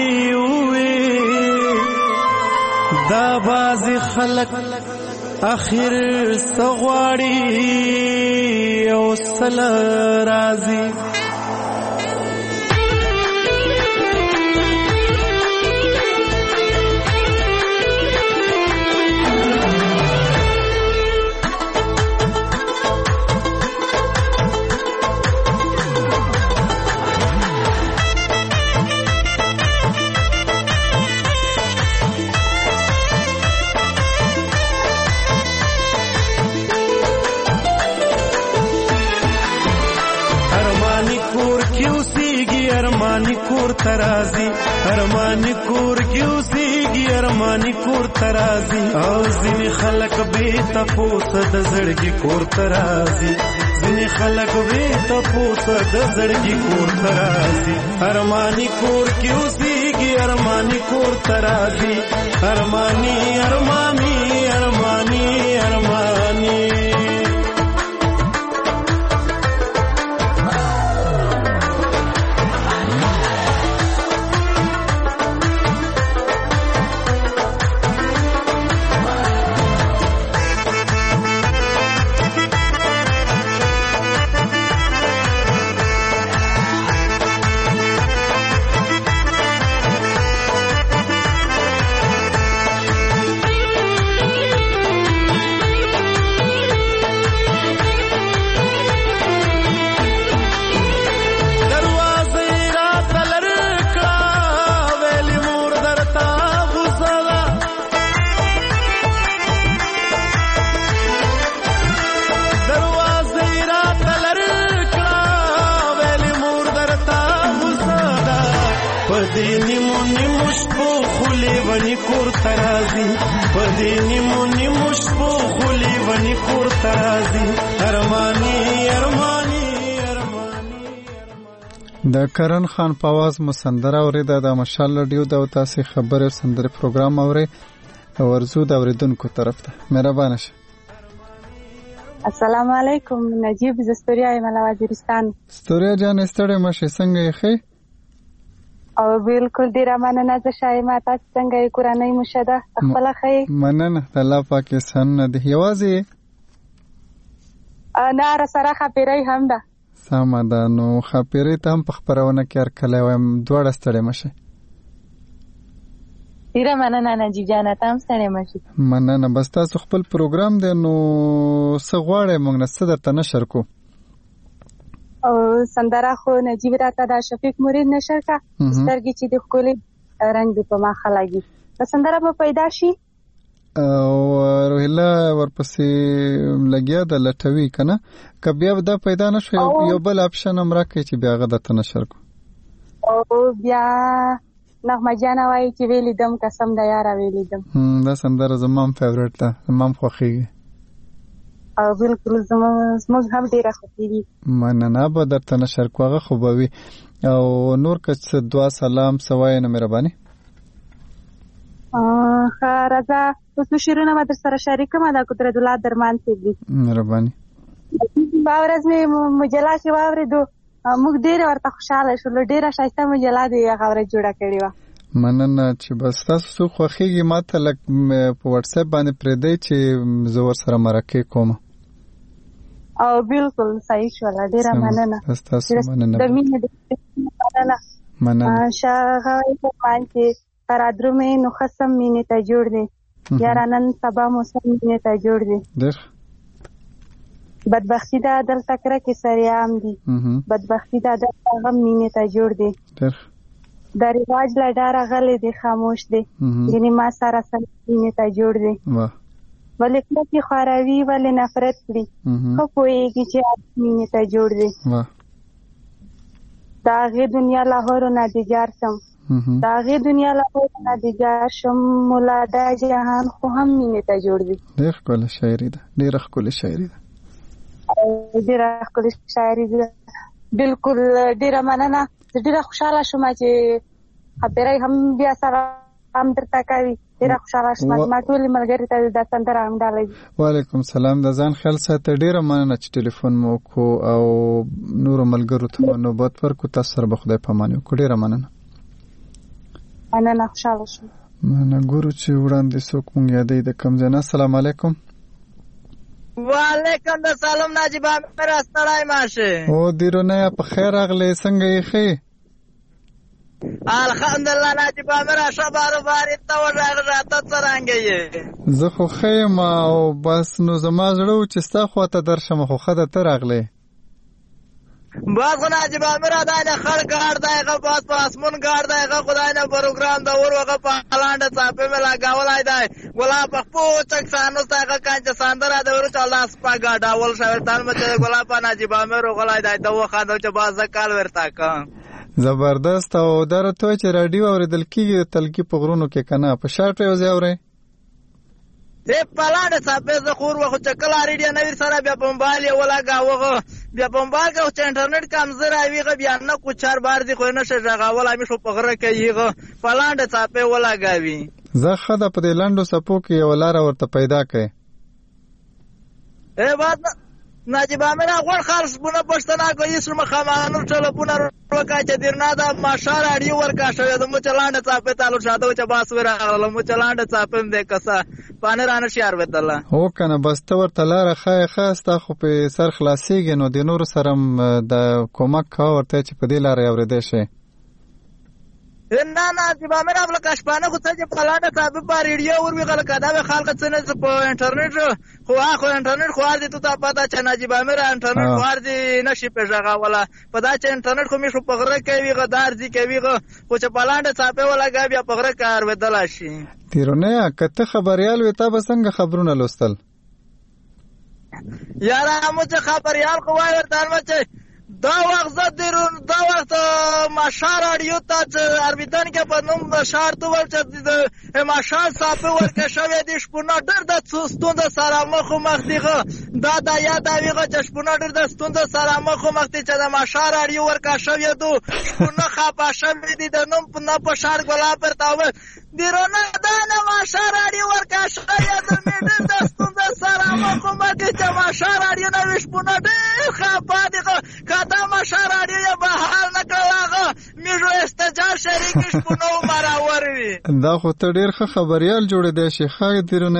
Speaker 10: دا بازي خلق اخر سغواړي او سل راضي ترازی ارمانی کور کیوسیږي ارمانی کور ترازی او ځینې خلک به تاسو د زړګي کور ترازی ځینې خلک به تاسو د زړګي کور ترازی ارمانی کور کیوسیږي ارمانی کور ترازی ارمانی ارمانی ارمانی ارمانی
Speaker 1: د کرن خان په आवाज مسندره اوریده د مشال رادیو د تاسو خبره سندره پروګرام اوري ورزو د اوریدونکو طرف ته مهربانه شه.
Speaker 16: السلام علیکم نجیب زستوریا ملا وزیرستان.
Speaker 1: ستوریا جان ستړی مشه څنګه یې خې؟
Speaker 16: او بالکل ډیر مننه زه شایمه تاسو څنګه یې کورنۍ مشده خپل خې؟
Speaker 1: مننه الله پاکستان نه دی یوازې
Speaker 16: انا را سره خبرې هم ده.
Speaker 1: سامان ده نو خبرې ته هم په خبرونه کې هر کله وایم دواړه ستړی مشه.
Speaker 16: ډیر مننه نجیب جان تاسو ستړی مشه.
Speaker 1: مننه بس تاسو خپل پروګرام دی نو څه غواړئ موږ نه څه درته نشر کو؟
Speaker 16: او سندره خو نجیب راته د شفیق مرید نشر کا سترګې چې د ښکلي رنګ د په مخه لګي په سندره به پیدا شي
Speaker 1: او روهیلا ورپسې لګیا د لټوي کنه که بیا دا پیدا نشو یو بل اپشن هم راکړي چې بیا هغه درته نشر کو.
Speaker 16: او بیا نغمه جان وایي چې ویلې دم قسم د یاره ویلې دم
Speaker 1: دا سندره زما فیورټ ده زما خوښیږي
Speaker 16: او بالکل زموږ هم ډیره خوښیږي.
Speaker 1: مننه به درته نشر کو هغه خو به وي او نور که څه دعا سلام سوای نه مهرباني.
Speaker 16: راځه اوس شیرونه به در سره شریکم د قدرت الله درمان صاحب دي
Speaker 1: مهرباني.
Speaker 16: په ورځ مې مجله کې واورېدو موږ ډېر ورته خوشحاله شولو. ډېره ښایسته مجله دې هغه ورځ جوړه کړې وه.
Speaker 1: مننه چې بس تاسو څوک خوښېږي ما ته لږ په وټساپ باندې پرېږدئ چې زه ورسره مرکې کوم.
Speaker 16: او بالکل صحیح شوله. ډېره مننه.
Speaker 1: بس تاسو مننه.
Speaker 16: د مینې د مننه. ښاغلی درمان چې ترادرومې نو ښه سم مینې ته جوړ دی. یاره نن سبا مو سم مینې ته جوړ دی.
Speaker 1: ډېر
Speaker 16: بدبختي دا دلته کرکې سریعام دي. بدبختي دا دلته غم مینې ته جوړ دی.
Speaker 1: ډېر
Speaker 16: دا رواج له ډاره غلی دی خاموش دی. یعنې ما سره سم مینې ته جوړ دی. ولې کلکې خواروي ولې نفرت کړي ښه پوهېږي چې مینې ته جوړ دی. د هغې دنیا لاهورو نه دیجار شم د هغې دنیا لاهورو نه دیجار شم ملا دا جهان خو هم مینې ته جوړ دی.
Speaker 1: ډېر ښکلې شاعري ده. ډېره ښکلې شاعري ده.
Speaker 16: ډېره ښکلې شاعري ده. بالکل ډېره مننه. زه ډېره خوشحاله شوم چې خبرې هم بیا سره هم درته کوي. ډېره خوشحاله شوم. ما ټولې ملګري ته دا سندره هم ډالۍ.
Speaker 1: وعلیکم سلام. د ځان خیال ساته. ډېره مننه چې ټلیفون مو وکړو او نورو ملګرو ته مو نوبت ورکړو. تاسو سره به خدای پاماني وکړو. ډېره مننه.
Speaker 16: مننه. خوشحاله شوم.
Speaker 1: مننه. ګورو چې وړاندې څوک مونږ یادوي د کوم ځای نه. السلام علیکم.
Speaker 17: وعلیکم السلام ناجیبه میرا ستړی ماشه.
Speaker 1: او دیرونه په خیر راغلی. څنګه یې ښې؟
Speaker 17: الحمدلله ناجیبه میرا شبارو باری ته وراغه ته څنګه یې؟
Speaker 1: زه خو ښه یم او بس نو زما زړه و چې ستا خواته درشم خو ښه ده ته راغلی.
Speaker 17: باز ناجیبه میرا دا نه خړ ګاړ دایغه باز په اسمون ګاړ دایغه خدای نه پروګرام دا ورغه په لاندې صاحب مې لگاولای دی ګلاب په پوچک سانو څنګه کانچ ساندرا د ورو چل داس په ګاډا ول شاورتان مته ګلاب ناجیبه مې روغلای دی دا خاندو چې باز کال ورتا کا
Speaker 1: زبردست. او درته چې رادیو اوریدل کیږي تلکی په غرونو کې کنه په شارټ یو ځای اوري
Speaker 17: پلاړه صاحب زه خور وخت چې کله ریډیا نویر سره بیا په موبایل ولاګاوغه بیا په موبایل کې چې انټرنیټ کمزور اویغه بیا نه کو چار بار دی خو نه شغاول امي شو په غره کېږي پلاړه صاحب ولاګاوي.
Speaker 1: زه خدای په دې لاندو سپو کې یو لار ورته پیدا کړي.
Speaker 17: بعد ناجیبه میرا غوړ خالص بونه پښتنه کوي سم خمانو ټلپونه وکا چې درنا دا ماشار اړیو ورکا شوی د مچلاند صاحب تعالو شاده چې باس ورغله مچلاند صاحب دې کسا پانه رانه شهر ودله
Speaker 1: هو کنه بس ته ورته لار خاسته خو په سر خلاصيږي نو د نور سره د کومک کا ورته چې په دې لار اورېدې شي.
Speaker 17: نه ناجیبه میرا بل کشپانه خو ته په لاندې صاحب په ریډیو ور وی غل کدا به خلک څنګه په انټرنیټ خو انټرنیټ خو ار دي ته پتا چې ناجیبه میرا انټرنیټ خو ار دي نشي پېژغه ولا پدا چې انټرنیټ خو می شو په غره کوي غدار دي کوي خو چې په لاندې صاحب ولا غا بیا په غره کار ودل شي.
Speaker 1: تیرونه کته خبريال وي تا به څنګه خبرونه لوستل
Speaker 17: یاره مو چې خبريال خو وای ورته مچ دا وخت زدرون دا وخت ماشار اړیو ته اربیتان کې په نوم شار تو ورچ د ماشار صاحب ورکه شوی د شپونه ډر د ستوند سره مخ دیغه دا یاد اویغه چې شپونه ډر د ستوند سره مخ چې د ماشار اړیو ورکه شوی دو شپونه خپه شوی دي د نوم په شار ګلاب پر تاو دیرونه دا نه ماشار اړیو ورکه شوی د میډ د ستوند سره مخ چې ماشار اړیو نه شپونه ډر خپه دیغه دا ماشار اړیو به حال نه کړهغه میجو استجار شریک شپونو مراور وی.
Speaker 1: دا خو ته ډیر ښه خبريال جوړې دی شي خای دیرونه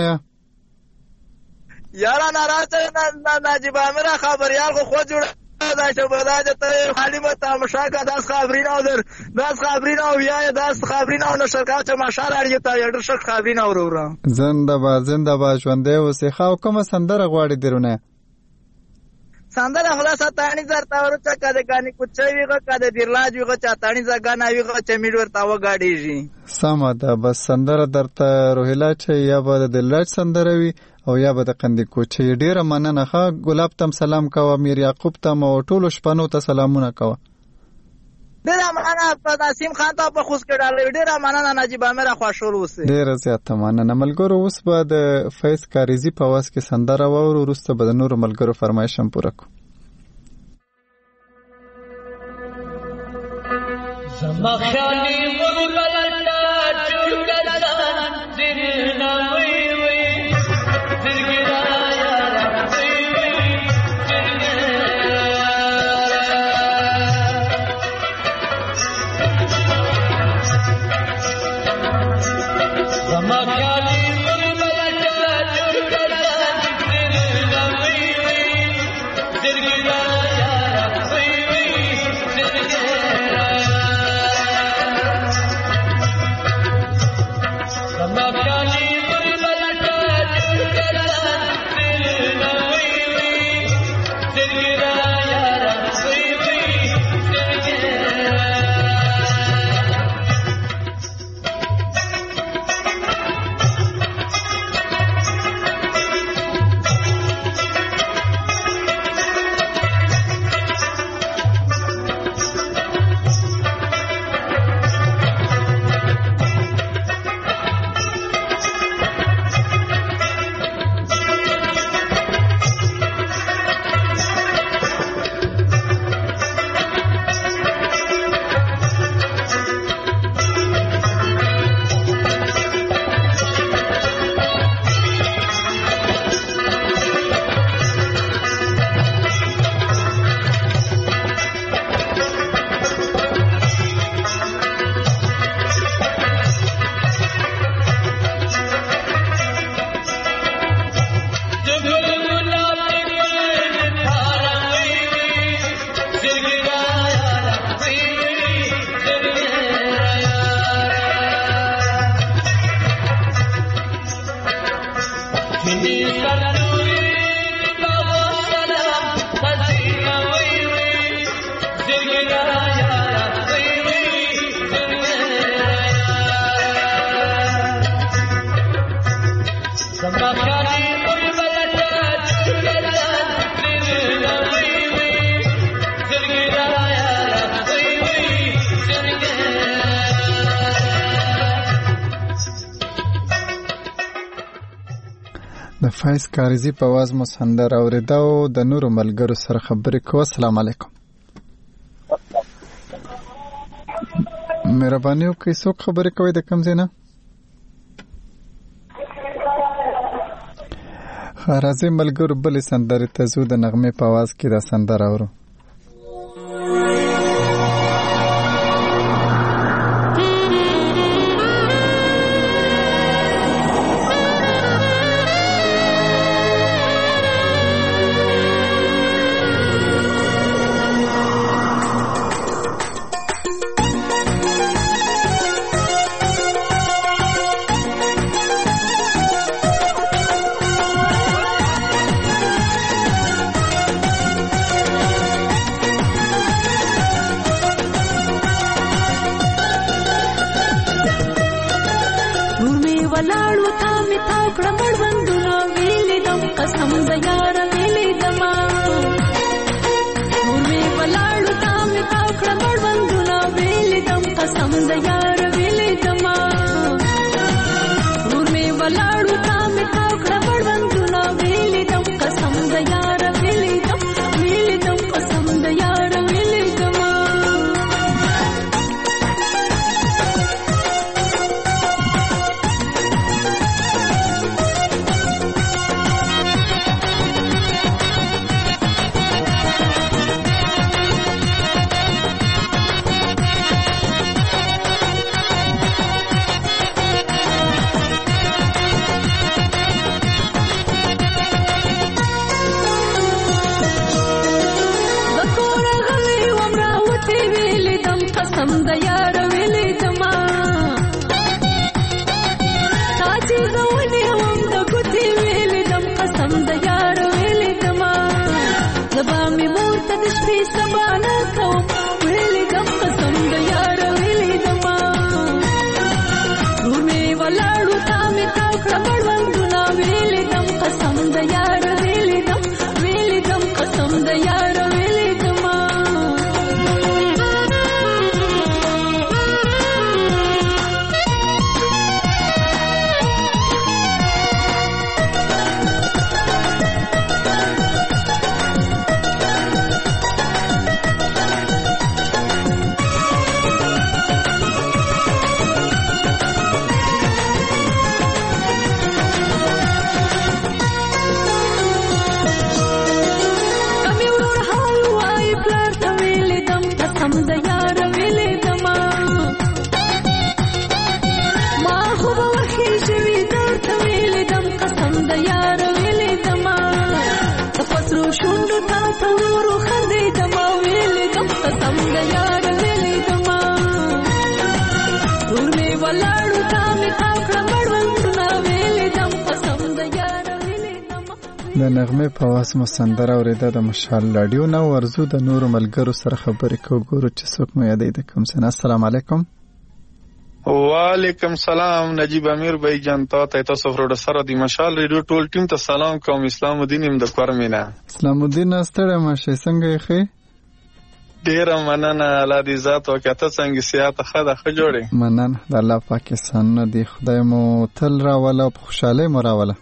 Speaker 17: یاره ناراضه ناجیبه میرا خبريال خو جوړ دا چې بداجه ته حلیمه تماشا کا داس خبرین او در داس خبرین او یا داس خبرین او نشرکا چې ماشار اړیو ته ډیر ښه خبرین اورو
Speaker 1: زنده باد ژوندې اوسې خو کوم سندره غواړي دیرونه
Speaker 17: سندره خلاص تانی زر تاورو چا کده گانی کوچه ویغه کده دیرلاج ویغه چا تانی زگانا ویغه چه میډور تاو گاډیږي.
Speaker 1: سمه ده بس سندره درته روهیلا چې یا به د دللاج سندره وي او یا به د قندې کوچه. ډیره مننه ښه ګلاب تم سلام کوه میر یعقوب تم او ټولو شپنو ته سلامونه کوه.
Speaker 17: ډیره مننه په نسیم خان ته په خوش کړه ډیره مننه نجیبه میرا خوشحال اوسه.
Speaker 1: ډیره زیاته مننه ملګرو. اوس به د فیض کاریزی په واس کې سندره واورو وروسته به د نورو ملګرو فرمایش هم پوره کړو.
Speaker 10: زما خیالي مرغلټا چورګزان
Speaker 1: د فایز کاریزی په आवाज مو سندره اوریده او د نورو ملګرو سره خبرې کوو. السلام علیکم. مهرباني وکړئ څوک خبرې کوي د کوم ځای نه؟ راځئ ملګرو بلې سندرې ته ځو. د نغمې په आवाज کې دا سندره اورو. د نغمې په आवाज مو سندره اوریده د مشال رادیو نه. ورزو د نورو ملګرو سره خبرې کوو ګورو چې څوک مو یادې د کوم څه. السلام علیکم.
Speaker 18: وعلیکم سلام نجیب امیر بھائی جان تاسو فرود سره د مشال رادیو ټول ټیم ته سلام کوم. اسلام الدین هم د کورمینه. اسلام الدین ستړی مشه څنګه یې؟ ډیر مننه الله دې ذات او کته څنګه سیاته خده خ جوړي. مننه د الله پاکستان دی خدای مو تل راوله په خوشاله مو راوله.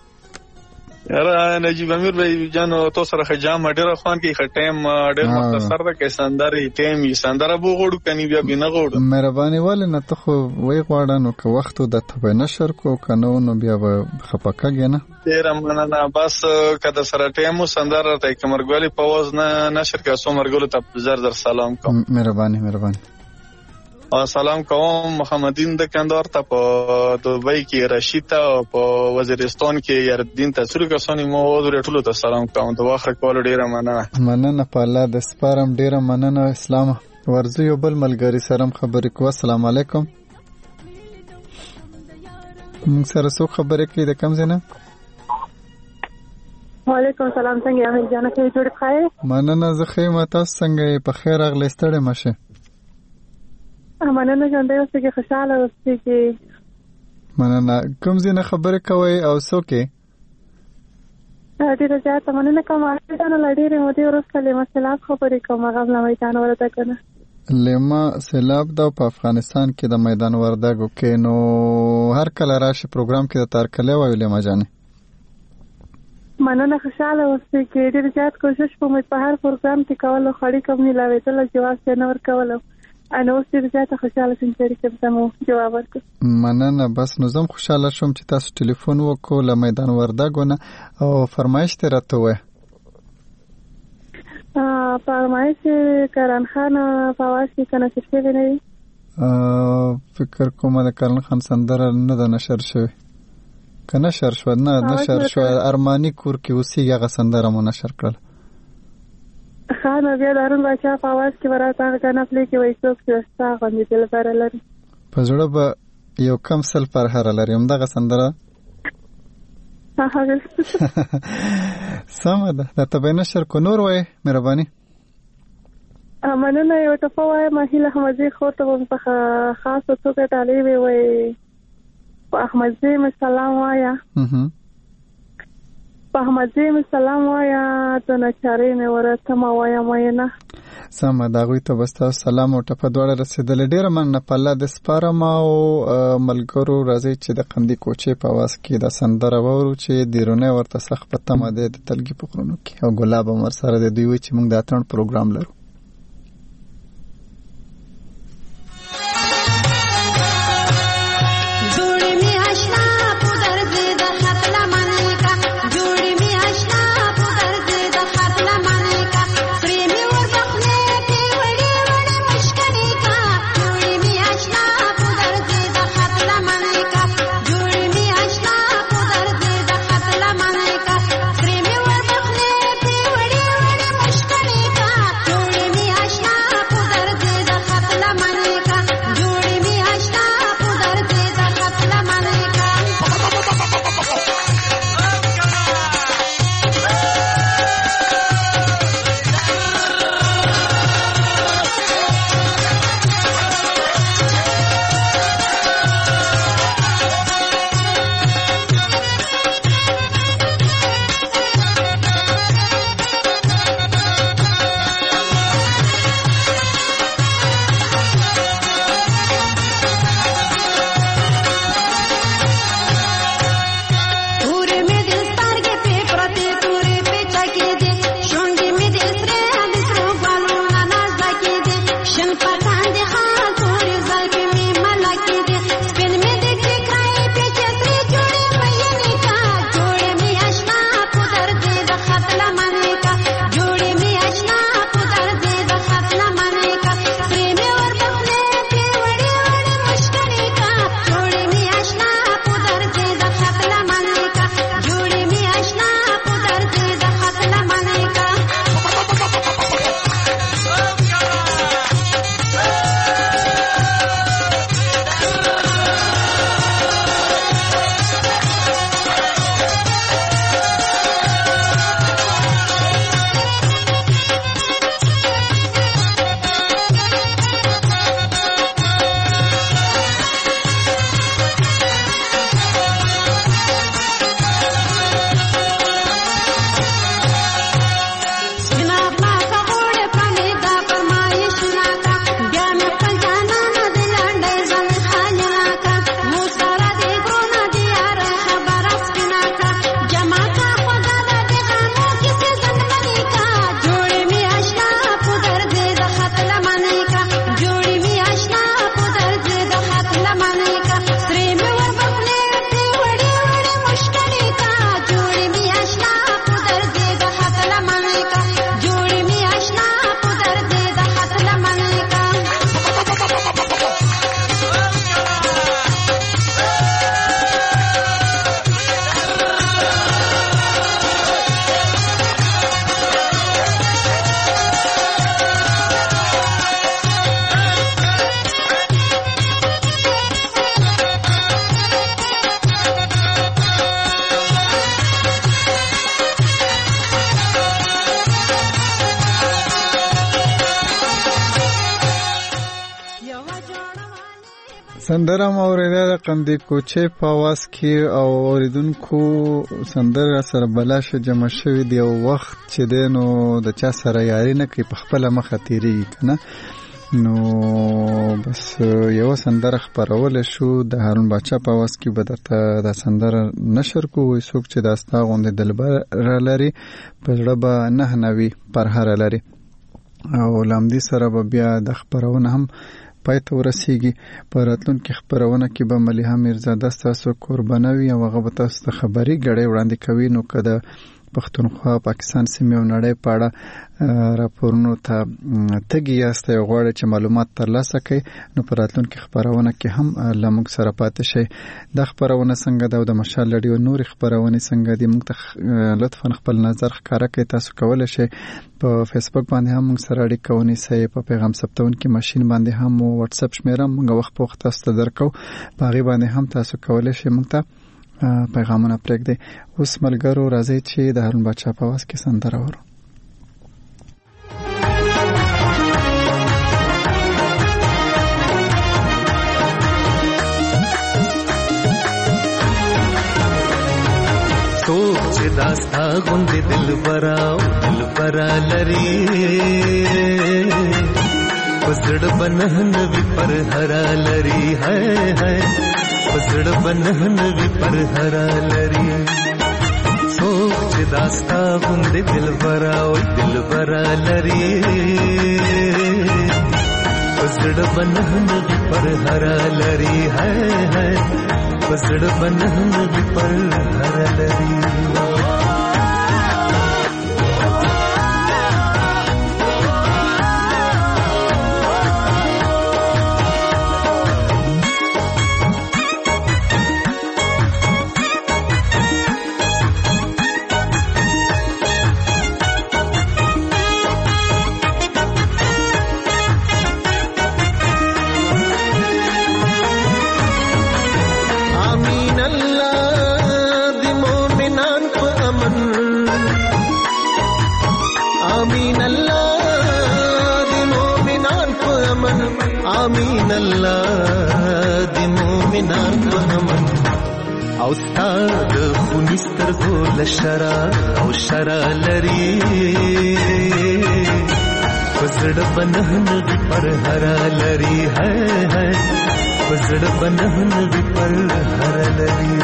Speaker 18: یاره نجیب امیر بھائی جانو تو سره خجام ډیره خوان کې خټیم ډیر مختصر ده کې سندري ټیم یې سندره بو غوړو کني بیا بینه غوړو. مهرباني ول نه ته خو وای غواړنو که وخت د ته نشر کو کنو نو بیا خپکاګ نه. ډیره مننه بس کده سره ټیم سندره ته کمرګولي په وز نه نشر کا سو مرګولو ته زر سلام کوم. مهرباني سلام کوم محمدین د کندهار ته په دوبۍ کې رشید ته په وزیرستان کې یاردین ته څو کسانی مو ورته ټولو ته سلام کوم. د واخر کول ډیره مننه په الله د سپارم ډیره مننه. اسلام ورزو یو بل ملګری سره خبرې کوو. السلام علیکم. موږ سره څو خبرې کوي د کوم ځای نه؟
Speaker 19: وعلیکم السلام. څنګه یې احمد جان؟ کې جوړ ښه؟
Speaker 1: مننه. زه ښه یم. تاسو څنګه یې؟ په خیر راغلی. ستړی مه شئ.
Speaker 19: مننه. ژوندی اوسئ، خوشحاله اوسئ.
Speaker 1: مننه. کوم ځای نه خبرې کوئ او څوک یې؟
Speaker 19: ډېره زیاته مننه کوم. احمد جان له ډېرې مودې وروسته لیما سیلاب خبرې کوم. هغه له میدان وردګو نه.
Speaker 1: لیما سیلاب دا په افغانستان کې د میدان وردګو کې. نو هر کله راشي پروګرام کې د تارکلی وایو لیما جانې.
Speaker 19: مننه. خوشحاله اوسئ. کې ډېر زیات کوشش کوم په هر پروګرام کې کولو، خړې کوم ملاوېدل، جواب یې نه ورکولو. انا اوس ډېر زیاته خوشحاله شوم چې تاسو جواب ورکړ.
Speaker 1: مننه. بس نو زم خوشحاله شوم چې تاسو ټلیفون وکړو له میدان وردګو نه او فرمایش ته راته وایه.
Speaker 19: فرمایش کرن خان په اواز کې که نشر شوی نه وي؟
Speaker 1: فکر کومه د کرن خان سندره نه ده نشر شوې. که نشر شوه نه نشر شوه، ارماني کور کې اوسېږي، هغه سندره مو نشر کړل.
Speaker 19: خان بیا د هارون باچا په اواز کې به راته هغه ګانا پلې کې وایي څوک چې ستا غوندې دلبره لري.
Speaker 1: په زړه به یو کم سل پرهره لري. همدغه سندره سمه ده. درته به یې نشر کو. نور وایې مهرباني.
Speaker 19: مننه. یو ټپه وایم. هیله احمدزي خور ته به په خاصه توګه ډالۍ وې وایي په احمدزي مې سلام وایه، په احمدزي مې سلام وایه، د نچارۍ مې ورته مه وایه مینه.
Speaker 1: سمه ده. هغوی ته به ستاسو سلام او ټپه دواړه رسېدلې. ډېره مننه. په الله دې سپارم او ملګرو راځئ چې د قندي کوچې په اواز کې دا سندره واورو چې دیرونی ورته سخت په تمه دی د تلګي په غرونو کې، او ګلاب هم ورسره دی. دوی وایي چې موږ د اتڼ پروګرام لرو.
Speaker 20: Join
Speaker 1: سندره مو اوریدا د قندې کوچې په आवाज کې او اوریدونکو سندره سره بلاش جمع شوی دی او وخت چې دینو د چا سره یاري نه کوي په خپل مخه تیری کنه نو بس یو سندره خبرول شو د هارون بچا په आवाज کې بدرته د سندره نشر کوی څوک چې داستا غوندې دلبر لري په ځړه به نه نوي پر هر لري او لامدي سره بیا د خبرونه هم پایته ورسیږي په راتلونکي خبرونه کې به مليحه میرزاده تاسو قربانوي او هغه تاسو ته خبري غړې وړاندې کوي نو کده پښتونخوا پاکستان سیمه او نړۍ پاړه راپورونو ته تګي یاسته غواړي چې معلومات ترلاسه کړي نو په راتلونکي خبرونه کې هم لمغ سره پاتې شي د خبرونه څنګه د مشال لري نور خبرونه څنګه دي موږ ته لطفا خپل نظر ښکارا کړئ تاسو کولای شئ په فیسبوک باندې هم موږ سره اړیکه ونیسئ په پیغام ثبتون کې ماشين باندې هم او واتس اپ شمیره موږ وخت په وخت تاسو ته درکو باغی باندې هم تاسو کولای شئ موږ ته پیغامونه پرېږدئ اوس ملګرو راځي چې د هارون بچا په आवाज کې سندره ورو
Speaker 10: سوچ داستا غوندې دلبرا لري پسړ بنهن وی پر هرا لري ہے پسړ بنهن وی پر هرا لري سوچ داستا غوندې دلبرا لري پسړ بنهن وی پر هرا لري ہے پسړ بنهن وی پر هرا لري آمین الله د مومنان په امن او ستاد خونستر ګل شرا او شرا لري پسړ بنهن وی پر هرا لري ہے پسړ بنهن وی پر هرا لري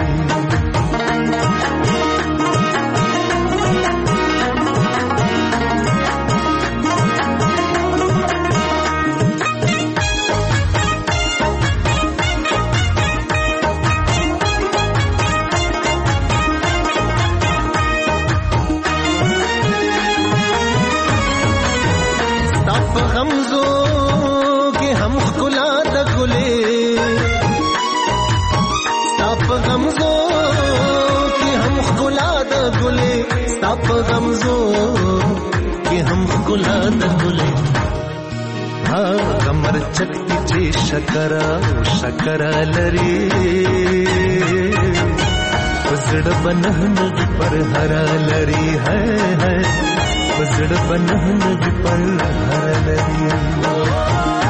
Speaker 10: غمزو कि हम गुला द गुले हाँ कमर चक्की चे शकरा लरी पसड़ बनहन पर हरा लरी है पसड़ बनहन पर हरा लरी